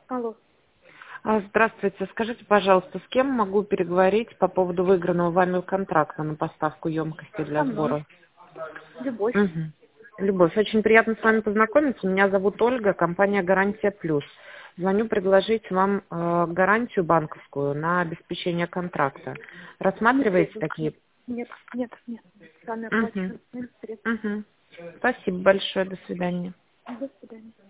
Алло. Здравствуйте. Скажите, пожалуйста, с кем могу переговорить по поводу выигранного вами контракта на поставку емкости Со для мной. сбора? Любовь. Мгм. Любовь, очень приятно с вами познакомиться. Меня зовут Ольга, компания «Гарантия Плюс». Звоню предложить вам гарантию банковскую на обеспечение контракта. Не Рассматриваете требую. такие? Нет. Сами Угу. оплачиваю. Нет средств. Угу. Спасибо большое. До свидания. До свидания.